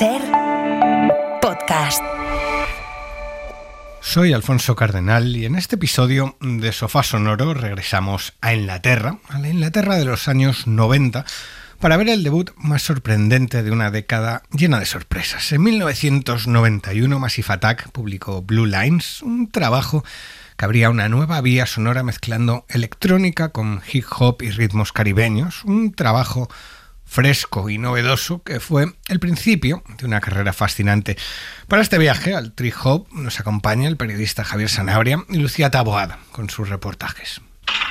SER Podcast. Soy Alfonso Cardenal y en este episodio de Sofá Sonoro regresamos a Inglaterra, a la Inglaterra de los años 90, para ver el debut más sorprendente de una década llena de sorpresas. En 1991 Massive Attack publicó Blue Lines, un trabajo que abría una nueva vía sonora mezclando electrónica con hip hop y ritmos caribeños, un trabajo fresco y novedoso que fue el principio de una carrera fascinante. Para este viaje al trip hop nos acompaña el periodista Javier Sanabria y Lucía Taboada con sus reportajes.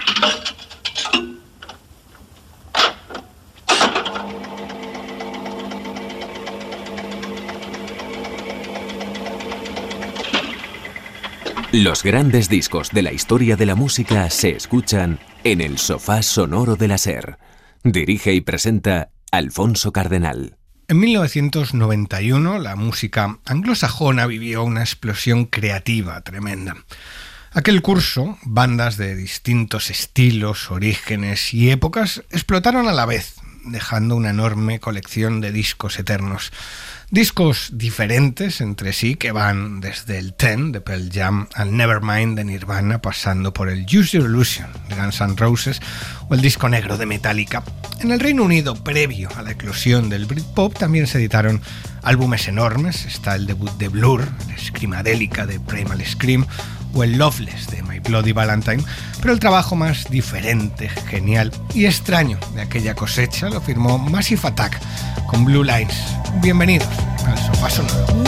Los grandes discos de la historia de la música se escuchan en el Sofá Sonoro de la SER. Dirige y presenta Alfonso Cardenal. En 1991 la música anglosajona vivió una explosión creativa tremenda. Aquel curso, bandas de distintos estilos, orígenes y épocas explotaron a la vez, dejando una enorme colección de discos eternos. Discos diferentes entre sí que van desde el Ten de Pearl Jam al Nevermind de Nirvana, pasando por el Use Your Illusion de Guns N' Roses o el disco negro de Metallica. En el Reino Unido, previo a la eclosión del Britpop, también se editaron álbumes enormes. Está el debut de Blur, el Screamadelica de Primal Scream o el Loveless de My Bloody Valentine, pero el trabajo más diferente, genial y extraño de aquella cosecha lo firmó Massive Attack con Blue Lines. Bienvenidos al Sofá Sonoro.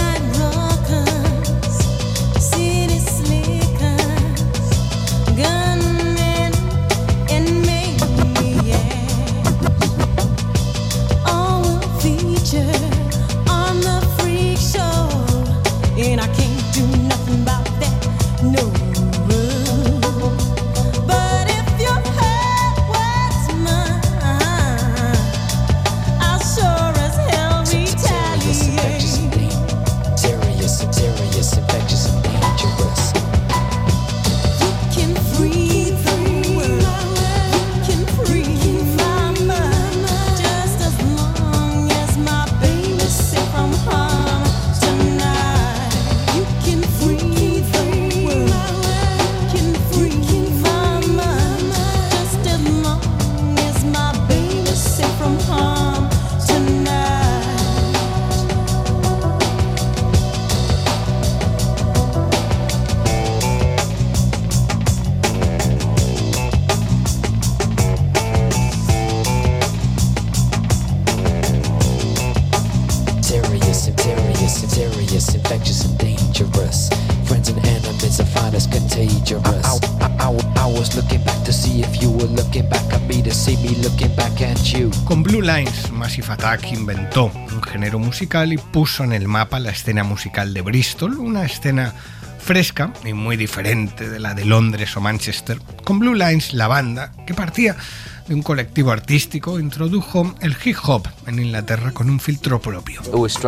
Con Blue Lines, Massive Attack inventó un género musical y puso en el mapa la escena musical de Bristol, una escena fresca y muy diferente de la de Londres o Manchester. Con Blue Lines, la banda, que partía de un colectivo artístico, introdujo el hip hop en Inglaterra con un filtro propio.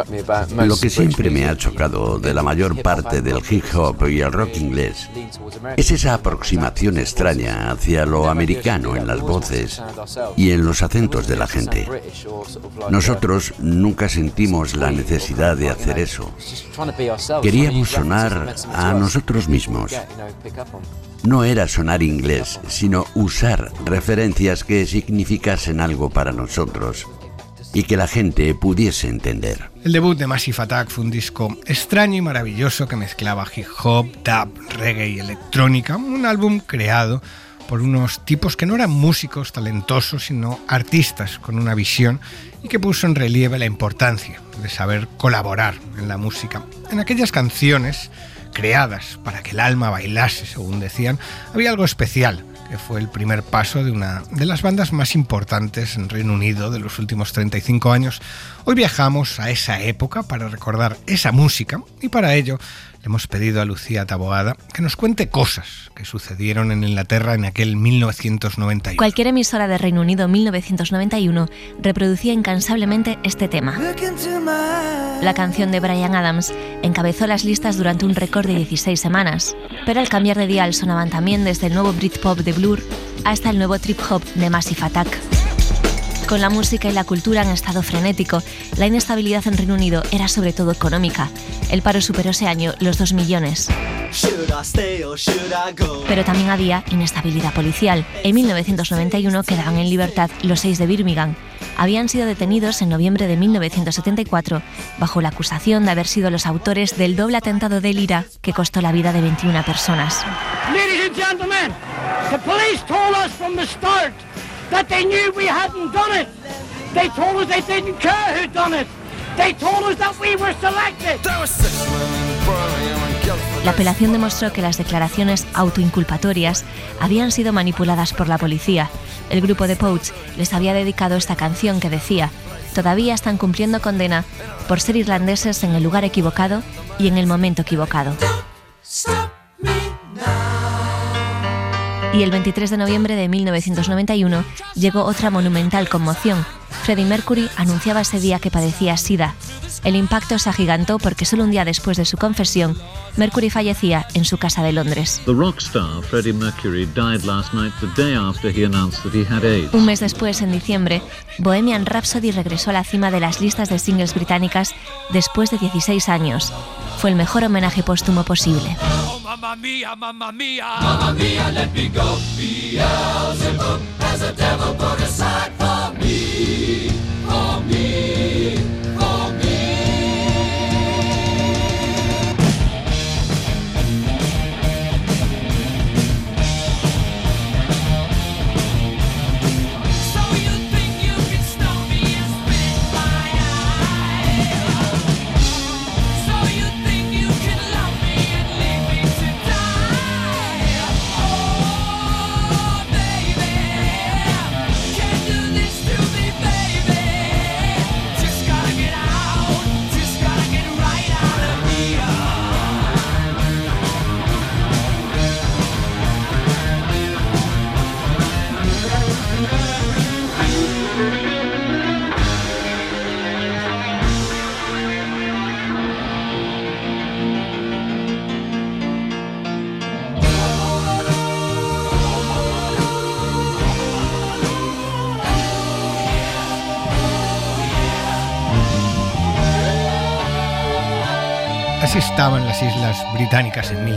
Lo que siempre me ha chocado de la mayor parte del hip hop y el rock inglés es esa aproximación extraña hacia lo americano en las voces y en los acentos de la gente. Nosotros nunca sentimos la necesidad de hacer eso. Queríamos sonar a nosotros mismos. No era sonar inglés, sino usar referencias que significasen algo para nosotros y que la gente pudiese entender. El debut de Massive Attack fue un disco extraño y maravilloso que mezclaba hip hop, dub, reggae y electrónica, un álbum creado por unos tipos que no eran músicos talentosos, sino artistas con una visión y que puso en relieve la importancia de saber colaborar en la música. En aquellas canciones creadas para que el alma bailase, según decían, había algo especial, que fue el primer paso de una de las bandas más importantes en Reino Unido de los últimos 35 años. Hoy viajamos a esa época para recordar esa música y para ello le hemos pedido a Lucía Taboada que nos cuente cosas que sucedieron en Inglaterra en aquel 1991. Cualquier emisora de Reino Unido 1991 reproducía incansablemente este tema. La canción de Bryan Adams encabezó las listas durante un récord de 16 semanas, pero al cambiar de dial sonaban también desde el nuevo Britpop de Blur hasta el nuevo trip hop de Massive Attack. Con la música y la cultura en estado frenético, la inestabilidad en Reino Unido era sobre todo económica. El paro superó ese año los 2 millones. Pero también había inestabilidad policial. En 1991 quedaban en libertad los 6 de Birmingham. Habían sido detenidos en noviembre de 1974 bajo la acusación de haber sido los autores del doble atentado del IRA que costó la vida de 21 personas. Ladies and gentlemen, the police told us from the start that they knew we hadn't done it. They told us they didn't care who done it. They told us that we were selected. La apelación demostró que las declaraciones autoinculpatorias habían sido manipuladas por la policía. El grupo de Pouch les había dedicado esta canción que decía: todavía están cumpliendo condena por ser irlandeses en el lugar equivocado y en el momento equivocado. Y el 23 de noviembre de 1991 llegó otra monumental conmoción. Freddie Mercury anunciaba ese día que padecía SIDA. El impacto se agigantó porque solo un día después de su confesión, Mercury fallecía en su casa de Londres. The rock star Freddie Mercury died last night, the day after he announced that he had AIDS. Un mes después, en diciembre, Bohemian Rhapsody regresó a la cima de las listas de singles británicas después de 16 años. Fue el mejor homenaje póstumo posible. Oh, mamma mia, mamma mia, mamma mia, let me go. Beelzebub has a devil put aside for me, for me, for me. So you think you can stop me and spit my eye? So you think you can love me and leave me to die? Oh, baby, can't do this to me, baby. Just gotta get out, just gotta get right out of here. Así estaban las Islas Británicas en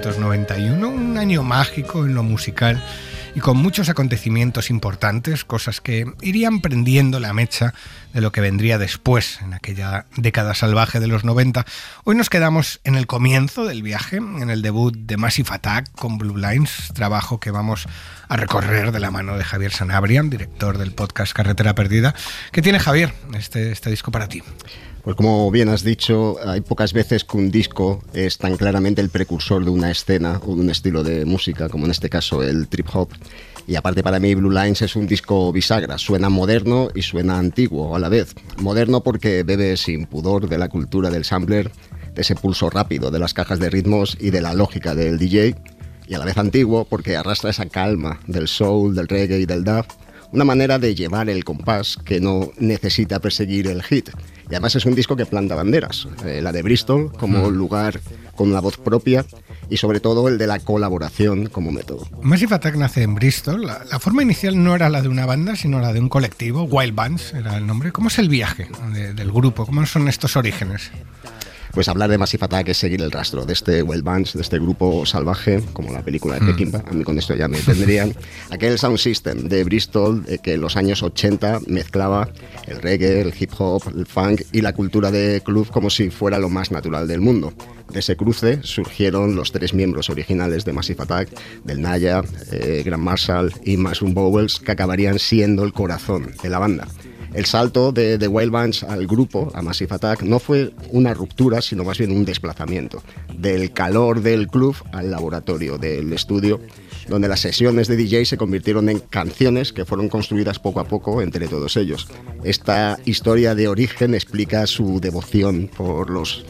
1991, un año mágico en lo musical y con muchos acontecimientos importantes, cosas que irían prendiendo la mecha de lo que vendría después, en aquella década salvaje de los 90. Hoy nos quedamos en el comienzo del viaje, en el debut de Massive Attack con Blue Lines, trabajo que vamos a recorrer de la mano de Javier Sanabria, director del podcast Carretera Perdida. ¿Qué tiene, Javier, este disco para ti? Pues como bien has dicho, hay pocas veces que un disco es tan claramente el precursor de una escena o de un estilo de música, como en este caso el trip hop. Y aparte, para mí Blue Lines es un disco bisagra, suena moderno y suena antiguo a la vez. Moderno porque bebe sin pudor de la cultura del sampler, de ese pulso rápido de las cajas de ritmos y de la lógica del DJ. Y a la vez antiguo porque arrastra esa calma del soul, del reggae y del dub, una manera de llevar el compás que no necesita perseguir el hit. Y además es un disco que planta banderas, la de Bristol como lugar con una voz propia y sobre todo el de la colaboración como método. Massive Attack nace en Bristol. La forma inicial no era la de una banda, sino la de un colectivo. Wild Bands era el nombre. ¿Cómo es el viaje del grupo? ¿Cómo son estos orígenes? Pues hablar de Massive Attack es seguir el rastro de este Wild Bands, de este grupo salvaje, como la película de Peckinpah. A mí con esto ya me tendrían. Aquel sound system de Bristol que en los años 80 mezclaba el reggae, el hip hop, el funk y la cultura de club como si fuera lo más natural del mundo. De ese cruce surgieron los 3 miembros originales de Massive Attack, del Naya, Grant Marshall y Mushroom Bowles, que acabarían siendo el corazón de la banda. El salto de The Wild Bands al grupo, a Massive Attack, no fue una ruptura, sino más bien un desplazamiento. Del calor del club al laboratorio del estudio, donde las sesiones de DJ se convirtieron en canciones que fueron construidas poco a poco entre todos ellos. Esta historia de origen explica su devoción por los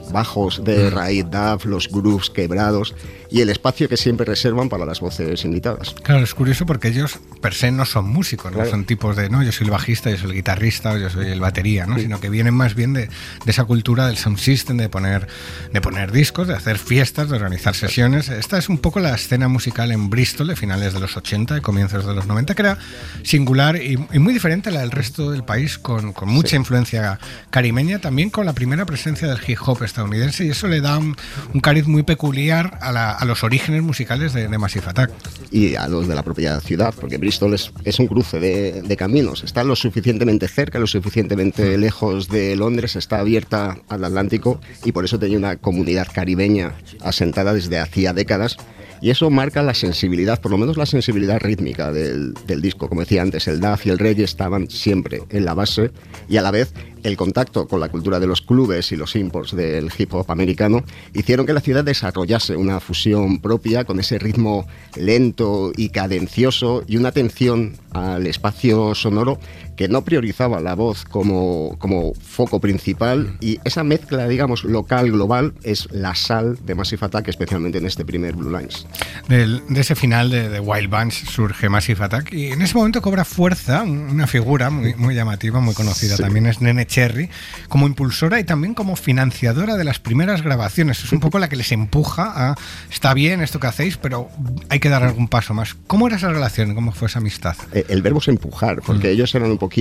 bajos de raíz DAF, los grooves quebrados y el espacio que siempre reservan para las voces invitadas. Claro, es curioso porque ellos per se no son músicos, no Claro. son tipos de, no, yo soy el bajista, yo soy el guitarrista, o yo soy el batería, ¿no? Sino que vienen más bien de esa cultura del sound system, de poner discos, de hacer fiestas, de organizar sesiones. Esta es un poco la escena musical en Bristol de finales de los 80 y comienzos de los 90, que era singular y muy diferente a la del resto del país, con mucha influencia caribeña, también con la primera presencia del hip hop estadounidense, y eso le da un cariz muy peculiar a los orígenes musicales de Massive Attack. Y a los de la propia ciudad, porque Bristol es un cruce de caminos. Está lo suficientemente cerca, lo suficientemente lejos de Londres, está abierta al Atlántico y por eso tenía una comunidad caribeña asentada desde hacía décadas. Y eso marca la sensibilidad, por lo menos la sensibilidad rítmica del disco. Como decía antes, el DAF y el reggae estaban siempre en la base y a la vez el contacto con la cultura de los clubes y los imports del hip hop americano hicieron que la ciudad desarrollase una fusión propia con ese ritmo lento y cadencioso y una atención al espacio sonoro que no priorizaba la voz como foco principal, y esa mezcla, digamos, local-global es la sal de Massive Attack, especialmente en este primer Blue Lines. De ese final de Wild Bunch surge Massive Attack y en ese momento cobra fuerza una figura muy llamativa, muy conocida. Sí. También es Nene Cherry, como impulsora y también como financiadora de las primeras grabaciones. Es un poco la que les empuja a, está bien esto que hacéis, pero hay que dar algún paso más. ¿Cómo era esa relación? ¿Cómo fue esa amistad? El verbo es empujar, porque ellos eran un poquito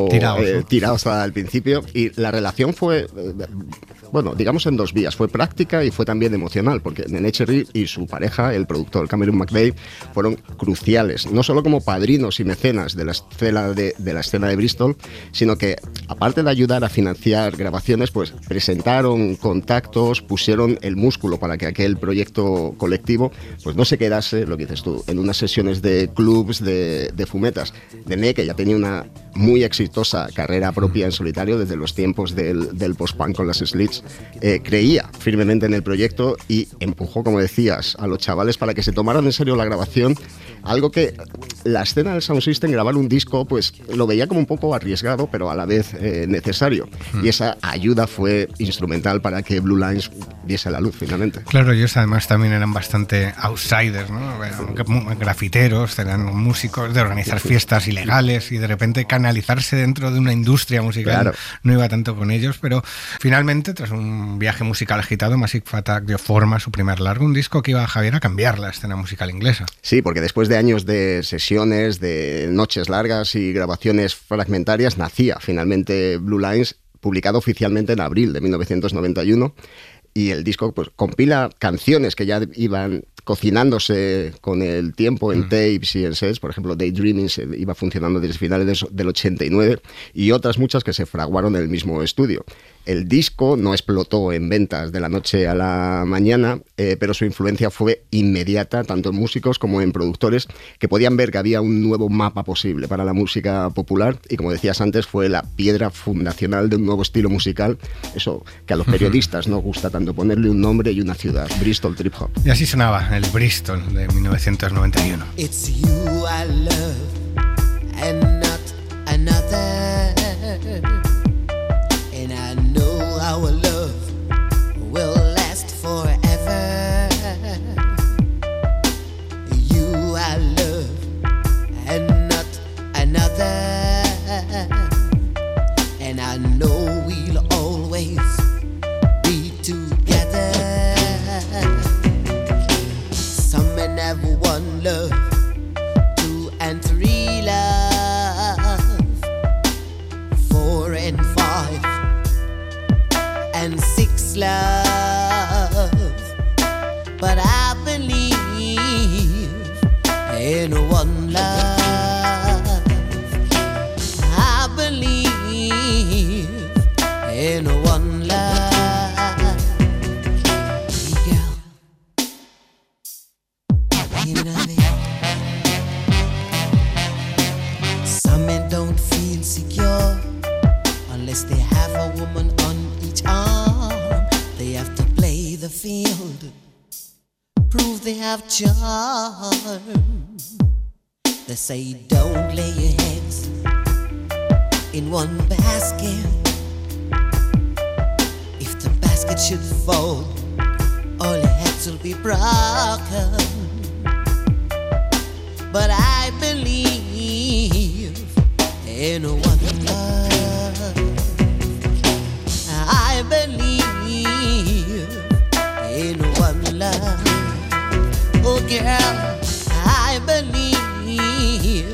tirados al principio, y la relación fue, bueno, digamos en dos vías. Fue práctica y fue también emocional, porque Nene Cherry y su pareja, el productor Cameron McVeigh, fueron cruciales, no solo como padrinos y mecenas de la escena de Bristol, sino que, aparte de ayudar a financiar grabaciones, pues presentaron contactos, pusieron el músculo para que aquel proyecto colectivo pues no se quedase, lo que dices tú, en unas sesiones de clubs de fumetas. Nene, que ya tenía una muy exitosa carrera propia en solitario desde los tiempos del post-punk con las Slits, creía firmemente en el proyecto y empujó, como decías, a los chavales para que se tomaran en serio la grabación, algo que la escena del Sound System, grabar un disco, pues lo veía como un poco arriesgado, pero a la vez necesario. Y esa ayuda fue instrumental para que Blue Lines diese la luz finalmente. Claro, ellos además también eran bastante outsiders, ¿no? Grafiteros, eran músicos de organizar fiestas ilegales y de repente canalizarse dentro de una industria musical. Claro. No iba tanto con ellos, pero finalmente, tras un viaje musical agitado, Massive Attack dio forma a su primer largo, un disco que iba a Javier a cambiar la escena musical inglesa. Sí, porque después de años de sesiones, de noches largas y grabaciones fragmentarias, nacía finalmente Blue Lines, publicado oficialmente en abril de 1991, y el disco pues compila canciones que ya iban cocinándose con el tiempo en tapes y en sets. Por ejemplo, Daydreaming se iba funcionando desde finales del 89 y otras muchas que se fraguaron en el mismo estudio. El disco no explotó en ventas de la noche a la mañana, pero su influencia fue inmediata, tanto en músicos como en productores, que podían ver que había un nuevo mapa posible para la música popular, y como decías antes, fue la piedra fundacional de un nuevo estilo musical, eso que a los periodistas nos gusta tanto, ponerle un nombre y una ciudad, Bristol Trip Hop. Y así sonaba el Bristol de 1991. It's you I love and not another. And I know our love will last forever. You I love and not another. And I know we'll always be together. Some men have one love, 2 and 3 love, 4 and 5 and 6 love. But I believe in one love. I believe in one love. Girl, you know me. Some men don't feel secure unless they have a woman on each arm. They have to play the field, prove they have charm. They say don't lay your eggs in one basket. If the basket should fall, all your heads will be broken. But I believe in one love. I believe in one love. Oh girl, I believe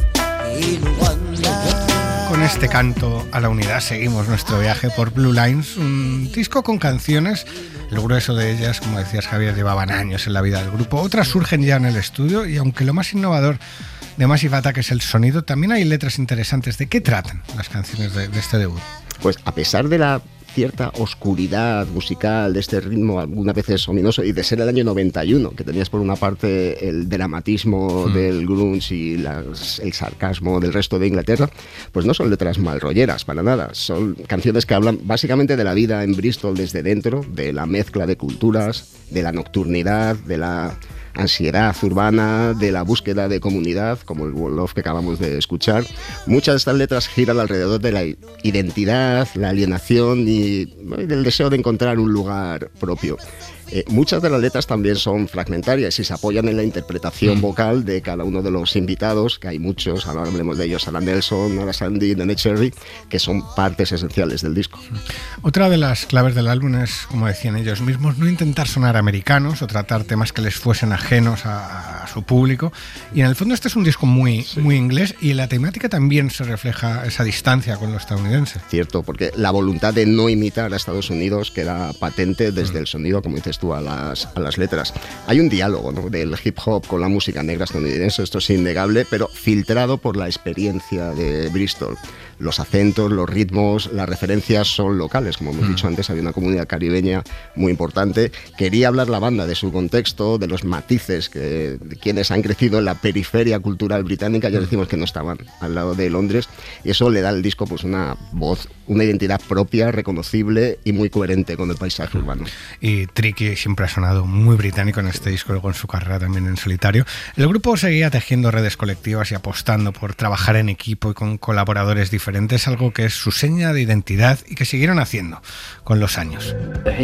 in one love. Con este canto a la unidad seguimos nuestro viaje por Blue Lines, un disco con canciones. El grueso de ellas, como decías Javier, llevaban años en la vida del grupo. Otras surgen ya en el estudio y aunque lo más innovador de Massive Attack es el sonido, también hay letras interesantes. ¿De qué tratan las canciones de este debut? Pues a pesar de la cierta oscuridad musical de este ritmo algunas veces ominoso y de ser el año 91, que tenías por una parte el dramatismo del grunge y el sarcasmo del resto de Inglaterra, pues no son letras malrolleras para nada, son canciones que hablan básicamente de la vida en Bristol desde dentro, de la mezcla de culturas, de la nocturnidad, de la ansiedad urbana, de la búsqueda de comunidad, como el Wall Love que acabamos de escuchar. Muchas de estas letras giran alrededor de la identidad, la alienación y del deseo de encontrar un lugar propio. Muchas de las letras también son fragmentarias y se apoyan en la interpretación vocal de cada uno de los invitados, que hay muchos, ahora hablemos de ellos, Alan Nelson, Nora Sandy, Nene Cherry, que son partes esenciales del disco. Otra de las claves del álbum es, como decían ellos mismos, no intentar sonar americanos o tratar temas que les fuesen ajenos a su público, y en el fondo este es un disco muy inglés y en la temática también se refleja esa distancia con lo estadounidense. Cierto, porque la voluntad de no imitar a Estados Unidos queda patente desde el sonido, como dices tú, a las letras. Hay un diálogo, ¿no?, del hip hop con la música negra estadounidense, esto es innegable, pero filtrado por la experiencia de Bristol. Los acentos, los ritmos, las referencias son locales, como hemos dicho antes, había una comunidad caribeña muy importante. Quería hablar la banda de su contexto, de los matices de quienes han crecido en la periferia cultural británica, ya decimos que no estaban al lado de Londres, y eso le da al disco pues una voz, una identidad propia, reconocible y muy coherente con el paisaje urbano. Y Tricky siempre ha sonado muy británico en este disco, luego en su carrera también en solitario. El grupo seguía tejiendo redes colectivas y apostando por trabajar en equipo y con colaboradores diferentes, algo que es su seña de identidad y que siguieron haciendo con los años.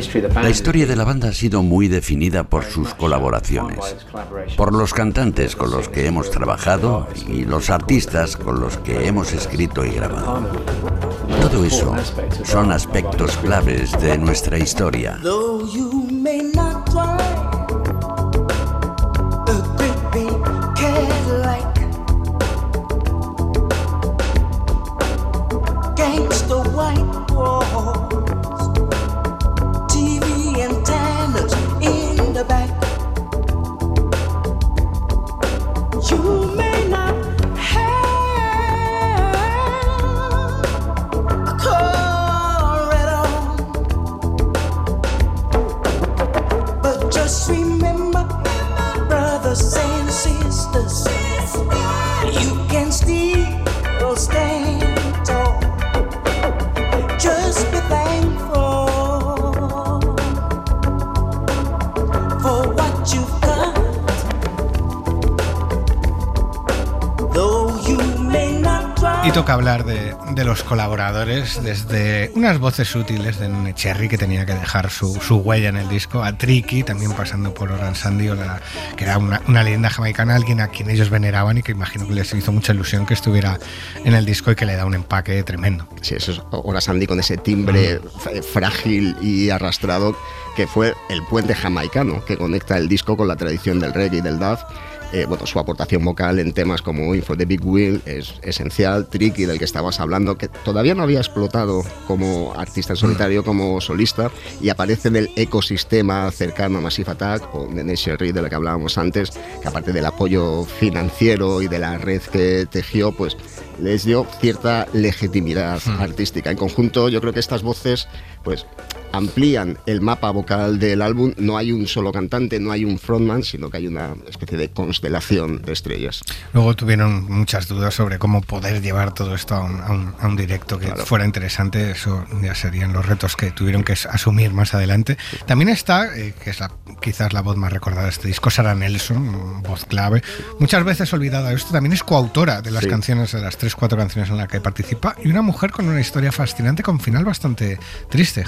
La historia de la banda ha sido muy definida por sus colaboraciones, por los cantantes con los que hemos trabajado y los artistas con los que hemos escrito y grabado. Todo eso son aspectos claves de nuestra historia. Though you may not drive a great big Cadillac, gangsta white walls, TV antennas in the back. You may not have a car at all, but just remember, brothers and sisters, you can still stand tall. Just be thankful for what you've got. Though you may not try. Y toca hablar de los colaboradores, desde unas voces útiles de Nene Cherry, que tenía que dejar su huella en el disco, a Tricky, también pasando por Oran Sandy, que era una leyenda jamaicana, alguien a quien ellos veneraban y que imagino que les hizo mucha ilusión que estuviera en el disco y que le da un empaque tremendo. Sí, eso es Oran Sandy con ese timbre frágil y arrastrado, que fue el puente jamaicano que conecta el disco con la tradición del reggae y del dub. Bueno, su aportación vocal en temas como In for the Big Wheel es esencial. Tricky, del que estabas hablando, que todavía no había explotado como artista en solitario, como solista, y aparece en el ecosistema cercano a Massive Attack, o Nene Cherry, de la que hablábamos antes, que aparte del apoyo financiero y de la red que tejió, pues les dio cierta legitimidad artística. En conjunto, yo creo que estas voces pues amplían el mapa vocal del álbum. No hay un solo cantante, no hay un frontman, sino que hay una especie de constelación de estrellas. Luego tuvieron muchas dudas sobre cómo poder llevar todo esto a un directo que fuera interesante. Eso ya serían los retos que tuvieron que asumir más adelante. También está, que es quizás la voz más recordada de este disco, Sarah Nelson, voz clave, muchas veces olvidada. Esto también es coautora de las canciones, de las 3-4 canciones en las que participa, y una mujer con una historia fascinante, con final bastante triste, Javier. Sí,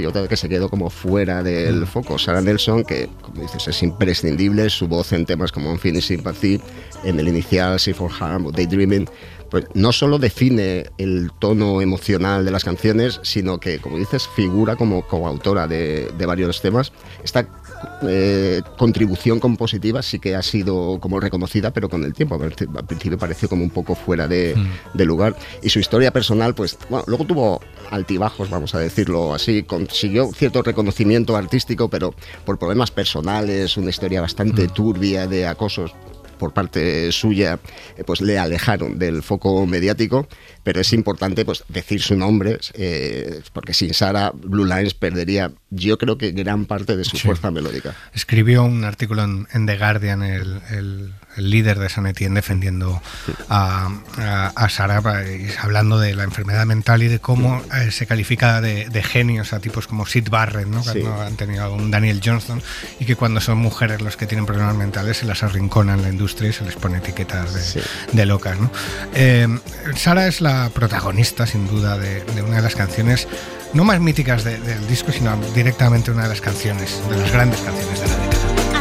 y otra que se quedó como fuera del foco. Sarah Nelson, que como dices es imprescindible, su voz en temas como Unfinished Sympathy, en el inicial See for Harm o Daydreaming, pues no solo define el tono emocional de las canciones, sino que, como dices, figura como coautora de varios temas. Esta contribución compositiva sí que ha sido como reconocida, pero con el tiempo al principio pareció como un poco fuera de lugar. Y su historia personal, pues bueno, luego tuvo altibajos, vamos a decirlo así, consiguió cierto reconocimiento artístico, pero por problemas personales, una historia bastante turbia de acosos por parte suya, pues le alejaron del foco mediático, pero es importante pues decir su nombre, porque sin Sarah, Blue Lines perdería, yo creo que gran parte de su fuerza melódica. Escribió un artículo en The Guardian, el líder de Saint Etienne, defendiendo a Sarah, hablando de la enfermedad mental y de cómo se califica de genios a tipos como Syd Barrett, ¿no? Que no han tenido un Daniel Johnston, y que cuando son mujeres los que tienen problemas mentales se las arrinconan en la industria y se les pone etiquetas de locas, ¿no? Sarah es la protagonista, sin duda, de una de las canciones no más míticas del disco, sino directamente una de las canciones, de las grandes canciones de la década.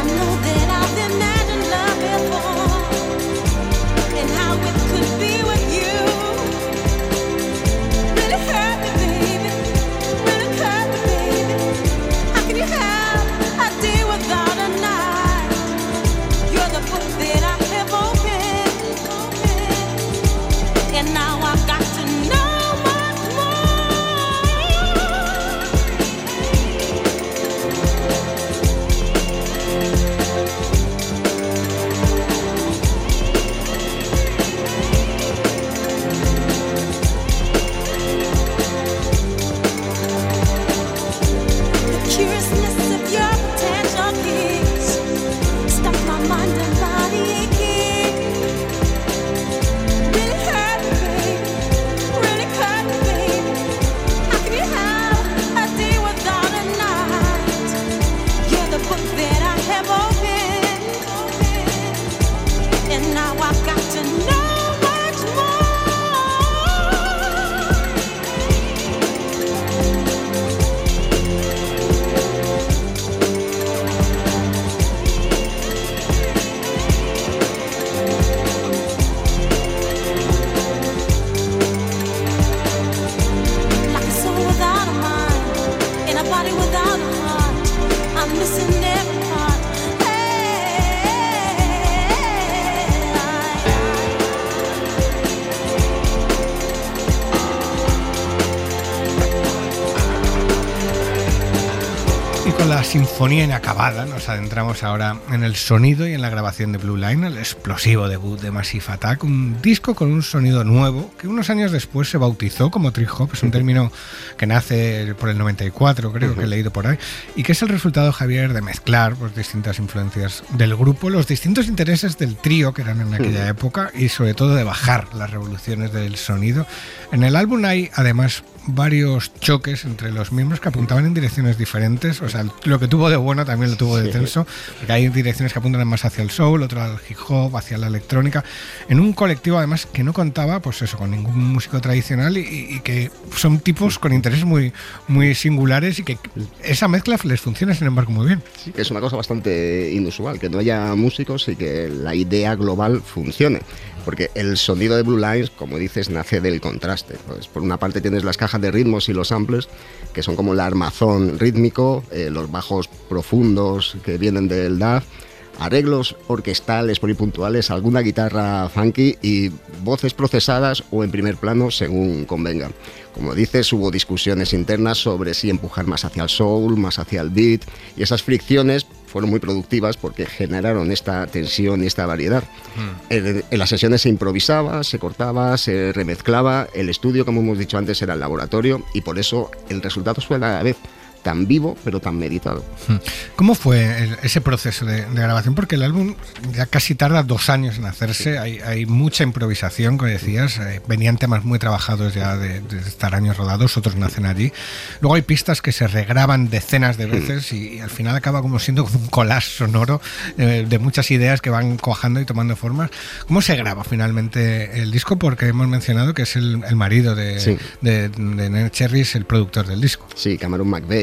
Sinfonía inacabada, nos adentramos ahora en el sonido y en la grabación de Blue Line, el explosivo debut de Massive Attack, un disco con un sonido nuevo que unos años después se bautizó como trip hop, es un término que nace por el 94, creo que he leído por ahí, y que es el resultado, Javier, de mezclar pues, distintas influencias del grupo, los distintos intereses del trío que eran en aquella época y sobre todo de bajar las revoluciones del sonido. En el álbum hay además varios choques entre los miembros que apuntaban en direcciones diferentes, o sea, lo que tuvo de bueno también lo tuvo de tenso, porque hay direcciones que apuntan más hacia el soul, otras al hip hop, hacia la electrónica, en un colectivo además que no contaba pues eso, con ningún músico tradicional y que son tipos con intereses muy, muy singulares y que esa mezcla les funciona sin embargo muy bien. Sí, que es una cosa bastante inusual, que no haya músicos y que la idea global funcione. Porque el sonido de Blue Lines, como dices, nace del contraste. Pues por una parte tienes las cajas de ritmos y los samples, que son como el armazón rítmico, los bajos profundos que vienen del DAF, arreglos orquestales puntuales, alguna guitarra funky y voces procesadas o en primer plano según convenga. Como dices, hubo discusiones internas sobre si empujar más hacia el soul, más hacia el beat, y esas fricciones fueron muy productivas porque generaron esta tensión y esta variedad. En las sesiones se improvisaba, se cortaba, se remezclaba, el estudio, como hemos dicho antes, era el laboratorio, y por eso el resultado fue a la vez tan vivo pero tan meditado. ¿Cómo fue ese proceso de grabación? Porque el álbum ya casi tarda 2 años en hacerse, hay mucha improvisación, como decías, venían temas muy trabajados ya de estar años rodados, otros nacen allí, luego hay pistas que se regraban decenas de veces y al final acaba como siendo un collage sonoro de muchas ideas que van cuajando y tomando formas. ¿Cómo se graba finalmente el disco? Porque hemos mencionado que es el marido de Neneh Cherry, es el productor del disco. Sí, Cameron McVeigh.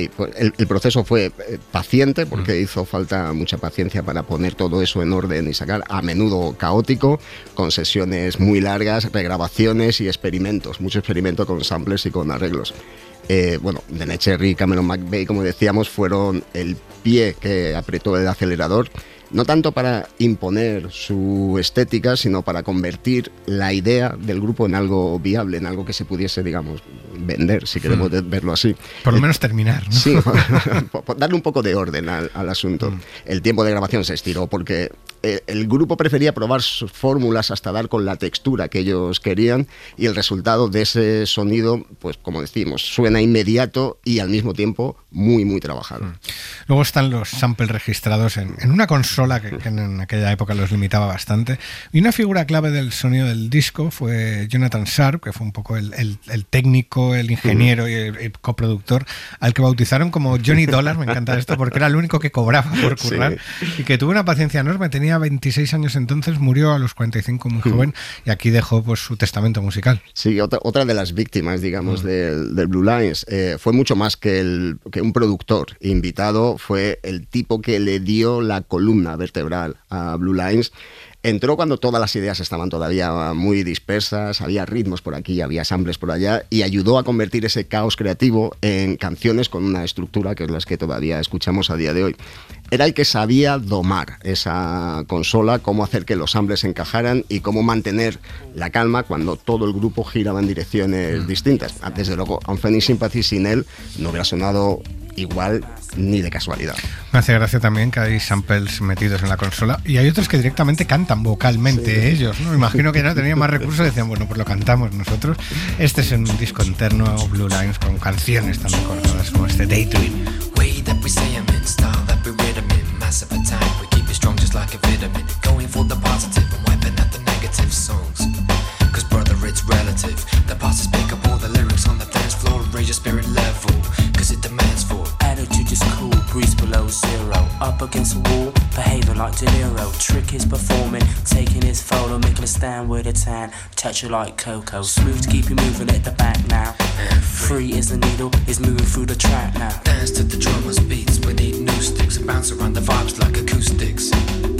Sí, pues el proceso fue paciente porque hizo falta mucha paciencia para poner todo eso en orden y sacar, a menudo caótico, con sesiones muy largas, regrabaciones y experimentos, mucho experimento con samplers y con arreglos. Bueno, Denny Cherry y Cameron McVeigh, como decíamos, fueron el pie que apretó el acelerador, no tanto para imponer su estética, sino para convertir la idea del grupo en algo viable, en algo que se pudiese, digamos, vender, si queremos verlo así. Por lo menos terminar, ¿no? Sí, darle un poco de orden al asunto. El tiempo de grabación se estiró porque el grupo prefería probar sus fórmulas hasta dar con la textura que ellos querían, y el resultado de ese sonido, pues como decimos, suena inmediato y al mismo tiempo muy, muy trabajado. Luego están los samples registrados en una consola que en aquella época los limitaba bastante, y una figura clave del sonido del disco fue Jonathan Sharp, que fue un poco el técnico, el ingeniero y el coproductor, al que bautizaron como Johnny Dollar. Me encanta esto porque era el único que cobraba por currar, y que tuvo una paciencia enorme. Tenía 26 años entonces, murió a los 45 muy joven, y aquí dejó pues su testamento musical. Sí, otra de las víctimas, digamos, del Blue Lines. Fue mucho más que un productor invitado, fue el tipo que le dio la columna vertebral a Blue Lines. Entró cuando todas las ideas estaban todavía muy dispersas, había ritmos por aquí, había samples por allá, y ayudó a convertir ese caos creativo en canciones con una estructura que es las que todavía escuchamos a día de hoy. Era el que sabía domar esa consola, cómo hacer que los samples encajaran y cómo mantener la calma cuando todo el grupo giraba en direcciones distintas. Desde luego, Unfading Sympathy sin él no hubiera sonado igual ni de casualidad. Me hace gracia también que hay samples metidos en la consola y hay otros que directamente cantan vocalmente ellos, ¿no? Imagino que ya no tenían más recursos y decían, bueno, pues lo cantamos nosotros. Este es un disco interno, Blue Lines, con canciones tan recordadas como este Daydream. Way that we say 'em in, style that we rhythm in, massive attack, we keep it strong just like a vitamin, going for the positive and wiping out the negative songs, cause brother it's relative, the bosses pick up all the lyrics on the dance floor, raise your spirit level, cause it demands for attitude is cool, breeze below zero, up against the wall, behaving like De Niro, trick is performing, taking his photo, making a stand with a tan, touch it like Coco, smooth to keep you moving at the back now, free as the needle, is moving through the track now, dance to the drummer's beats, we need new sticks, and bounce around the vibes like acoustics,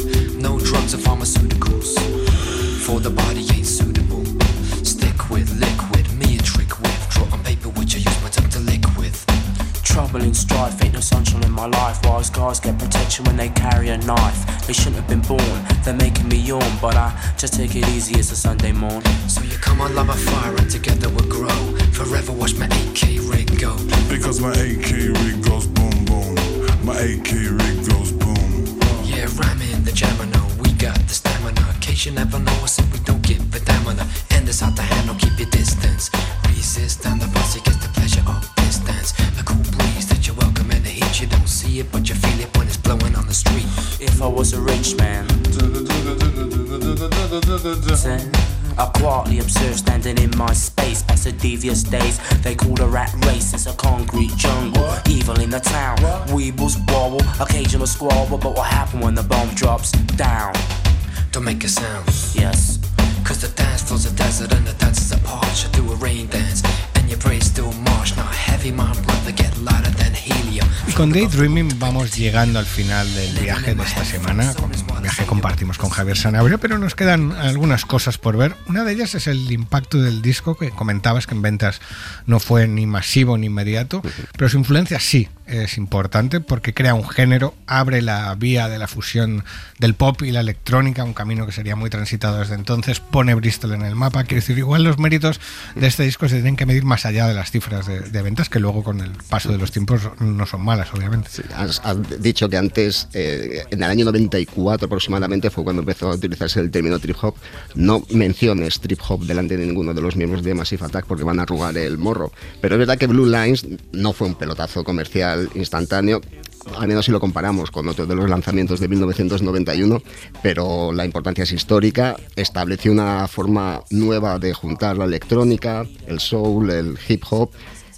no drugs or pharmaceuticals, for the body ain't suitable, stick with liquid, me a trick with, draw on paper which I use my tongue to lick with. Trouble and strife, ain't no sunshine in my life. Wise guys get protection when they carry a knife. They shouldn't have been born, they're making me yawn, but I just take it easy as a Sunday morn. So you come on, love a fire and together we'll grow. Forever watch my AK rig go. Because my AK rig goes boom boom. My AK rig goes boom. Yeah, rhyming the jammer, we got the stamina. In case you never know us, if we don't give a damn on end this out the handle, keep your distance. Resist and the bossy gets the pleasure of distance. The cool breeze that you welcome and the heat, you don't see it, but you feel it when it's blowing on the street. If I was a rich man, I quietly observe standing in my space past the devious days they call a rat race. It's a concrete jungle, evil in the town. Weebles wobble, occasional squabble, but what happened when the bomb drops down? Don't make a sound. Yes. Cause the dance floor's a desert and the dancers are parched. You do a rain dance and your praise still march. Not heavy, my brother, get lighter than helium. Y con Daydreaming vamos llegando al final del viaje de esta semana. Con un viaje compartimos con Javier Sanabria, pero nos quedan algunas cosas por ver. Una de ellas es el impacto del disco, que comentabas que en ventas no fue ni masivo ni inmediato, pero su influencia sí es importante porque crea un género, abre la vía de la fusión del pop y la electrónica, un camino que sería muy transitado desde entonces, pone Bristol en el mapa. Quiero decir, igual los méritos de este disco se tienen que medir más allá de las cifras de ventas, que luego con el paso de los tiempos no son malas, obviamente. Sí, has dicho que antes, en el año 94 aproximadamente, fue cuando empezó a utilizarse el término trip hop. No menciones trip hop delante de ninguno de los miembros de Massive Attack porque van a arrugar el morro. Pero es verdad que Blue Lines no fue un pelotazo comercial instantáneo, al menos si lo comparamos con otros de los lanzamientos de 1991, pero la importancia es histórica. Estableció una forma nueva de juntar la electrónica, el soul, el hip hop,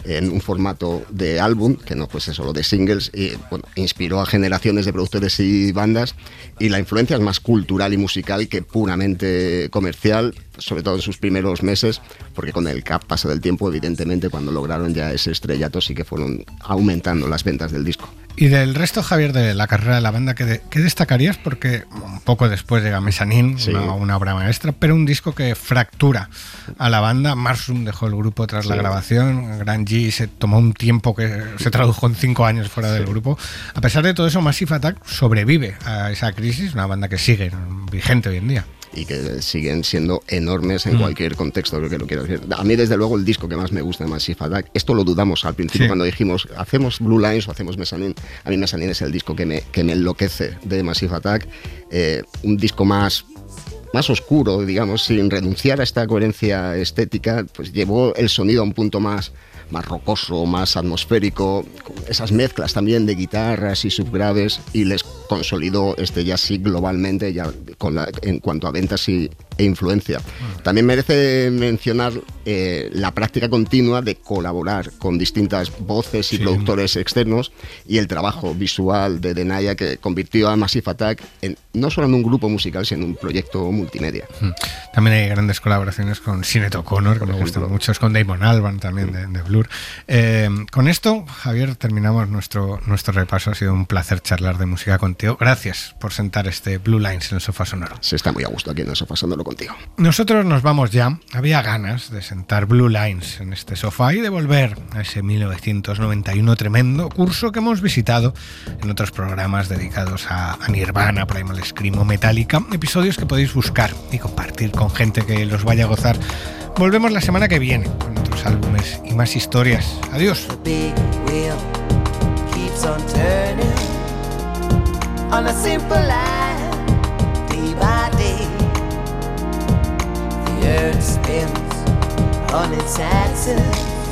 en un formato de álbum, que no fuese solo de singles, y bueno, inspiró a generaciones de productores y bandas, y la influencia es más cultural y musical que puramente comercial, sobre todo en sus primeros meses, porque con el paso del tiempo, evidentemente, cuando lograron ya ese estrellato, sí que fueron aumentando las ventas del disco. Y del resto, Javier, de la carrera de la banda, ¿qué destacarías? Porque un poco después llega Mezzanine, sí, una obra maestra, pero un disco que fractura a la banda. Marsum dejó el grupo tras la grabación, Grant Gee se tomó un tiempo que se tradujo en 5 años fuera del grupo. A pesar de todo eso, Massive Attack sobrevive a esa crisis, una banda que sigue vigente hoy en día. Y que siguen siendo enormes en cualquier contexto, creo que lo quiero decir. A mí, desde luego, el disco que más me gusta de Massive Attack, esto lo dudamos al principio cuando dijimos, ¿hacemos Blue Lines o hacemos Mezzanine? A mí Mezzanine es el disco que me enloquece de Massive Attack, un disco más oscuro, digamos, sin renunciar a esta coherencia estética, pues llevó el sonido a un punto más rocoso, más atmosférico, con esas mezclas también de guitarras y subgraves, y les consolidó este jazz sí globalmente ya en cuanto a ventas e influencia. También merece mencionar la práctica continua de colaborar con distintas voces y productores externos, y el trabajo visual de Denaya, que convirtió a Massive Attack no solo en un grupo musical, sino en un proyecto multimedia. También hay grandes colaboraciones con Sinead O'Connor, que me gustan mucho, con Damon Albarn también de Blur. Con esto, Javier, terminamos nuestro repaso. Ha sido un placer charlar de música contigo. Gracias por sentar este Blue Lines en el Sofá Sonoro. Se está muy a gusto aquí en el Sofá Sonoro contigo. Nosotros nos vamos ya. Había ganas de sentar Blue Lines en este sofá y de volver a ese 1991 tremendo curso que hemos visitado en otros programas dedicados a Nirvana, Primal Scream o Metallica, episodios que podéis buscar y compartir con gente que los vaya a gozar. Volvemos la semana que viene con otros álbumes y más historias. Adiós. On a simple line, day by day, the earth spins on its axis.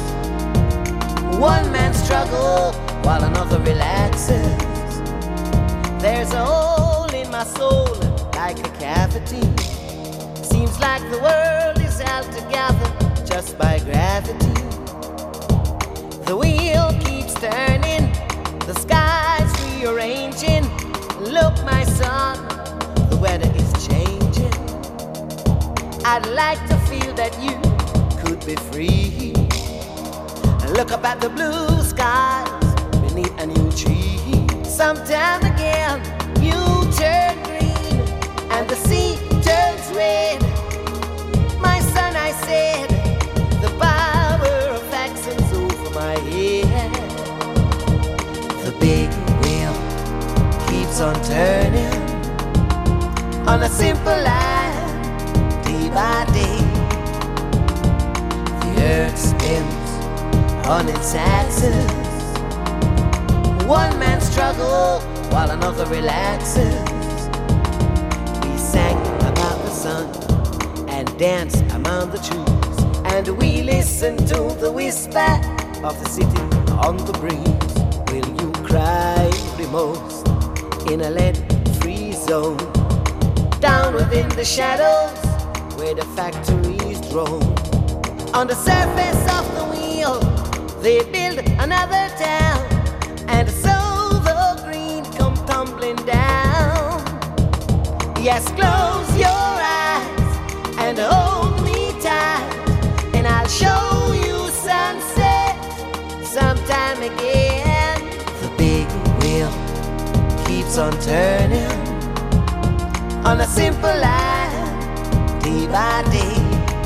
One man struggles while another relaxes. There's a hole in my soul like a cavity. Seems like the world is held together just by gravity. The wheel keeps turning, the sky's rearranging. Look, my son, the weather is changing. I'd like to feel that you could be free. Look up at the blue skies beneath a new tree. Sometime again, you turn green and the sea turns red. My son, I said, the power of action's over my head. The big wheel keeps on turning on a simple line, day by day. The earth spins on its axis. One man struggles while another relaxes. We sang about the sun and danced among the trees, and we listened to the whisper of the city on the breeze. Will you cry the most in a lead-free zone, down within the shadows where the factories drone? On the surface of the wheel they build another town, and so the green come tumbling down. Yes, close your eyes and hold me tight, and I'll show you sunset sometime again. The big wheel keeps on turning on a simple line, day by day.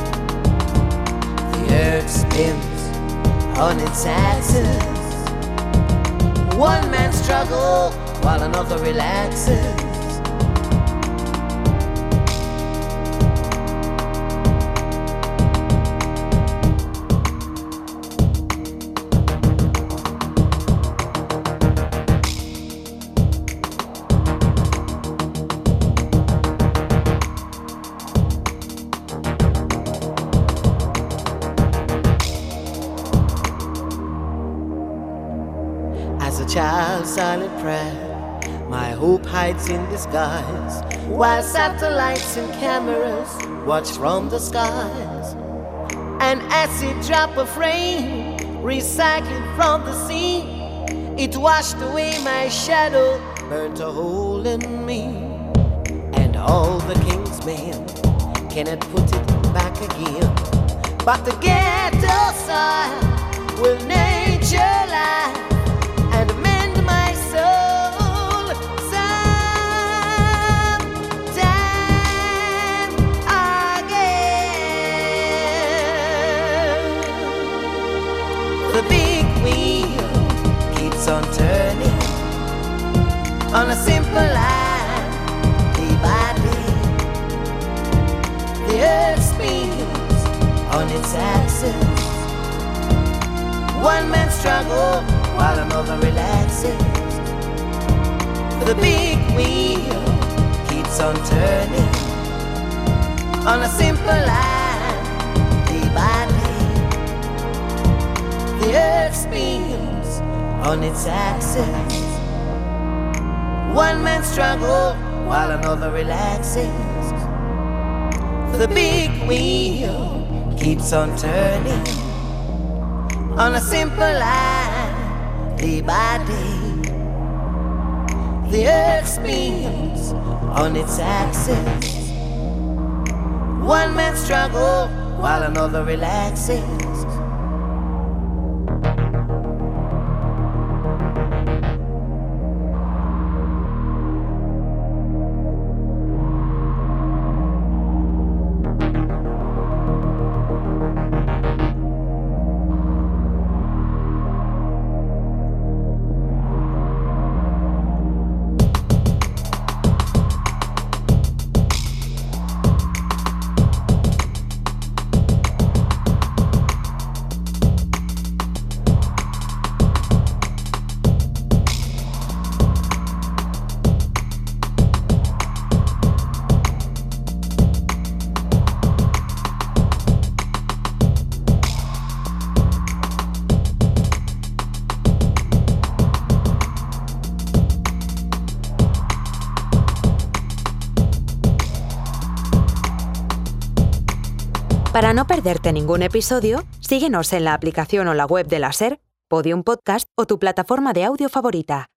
The earth spins on its axis. One man struggles while another relaxes. Child's silent prayer, my hope hides in disguise, while satellites and cameras watch from the skies. An acid drop of rain recycling from the sea. It washed away my shadow, burnt a hole in me. And all the king's men cannot put it back again. But the ghetto soil will nature life and mend my soul sometime again. The big wheel keeps on turning on a simple line, day by day. The earth spins on its axis. One man struggles while another relaxes. The big wheel keeps on turning on a simple line, day by day. The earth spins on its axis. One man struggles while another relaxes. The big wheel keeps on turning on a simple line, day by day. The earth spins on its axis. One man struggles while another relaxes. Para no perderte ningún episodio, síguenos en la aplicación o la web de la SER, Podium Podcast o tu plataforma de audio favorita.